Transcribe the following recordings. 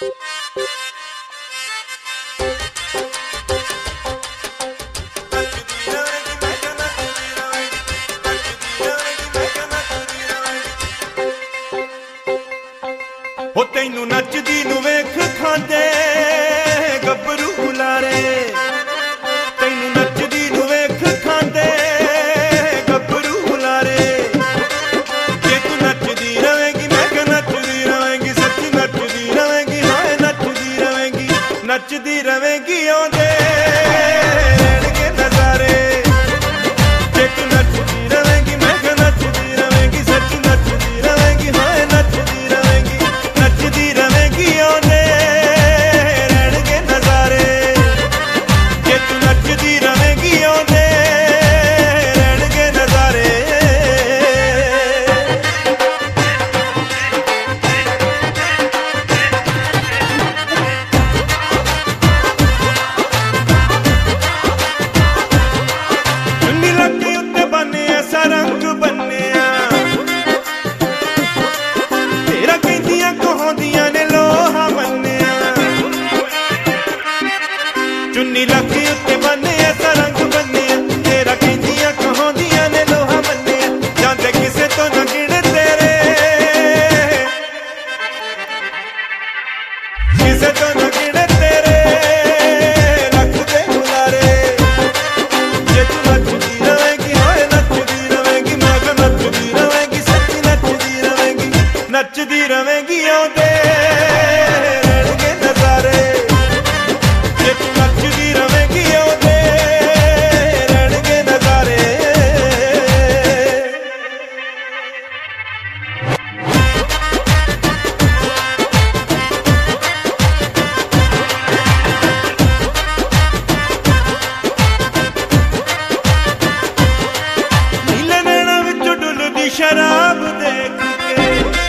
हो तैनू नचदी नू वेख खांदे गब्बरू हुलारे, तैनू नचदी नू वेख खांदे गब्बरू हुलारे। जे तू नचदी रवेंगी मैं क्या नचदी रवेंगी, सच्ची नचदी रवेंगी, हाय नचदी रवेंगी, नचदी रवेंगी आंदे रहणगे नजारे। जे तू नचदी रवेंगी मैं क्या नचदी रवेंगी, सच्ची नचदी रवेंगी, हाय नचदी रवेंगी, नचदी रवेंगी आंदे रहणगे नजारे। जे तू नचदी रवेंगी आंदे रहणगे नजारे। चुन्नी लगे उत्ते बने ऐसा रंग बन्निया, तेरा कहंदियां कहांदियां ने लोहा मन्निया। चुन्नी लगे उत्ते बने ऐसा रंग बन्निया, तेरा कहंदियां कहांदियां ने लोहा मन्निया। जांदे किसे तो ना गिण तेरे, किसे तो ना गिण तेरे लख दे हुलारे। जे तू नचदी रवेंगी हाय नचदी रवेंगी, मैं क्या नचदी रवेंगी, सच्ची नचदी रवेंगी, नचदी रवेंगी आंदे रहणगे नजारे। जे तू नचदी रवेंगी आंदे रहणगे नजारे। नीले नैना विचों डुलदी शराब देख के,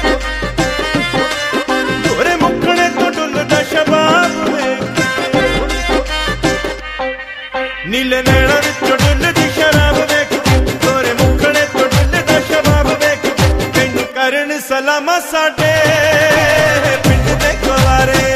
गोरे मुखड़े तो डुलदा शबाब वेख के। नीले नैना विचों डुलदी शराब वेख के, गोरे मुखड़े तो डुलदा शबाब वेख के। तैनू करन सलामा साडे पिंड दे गवारे।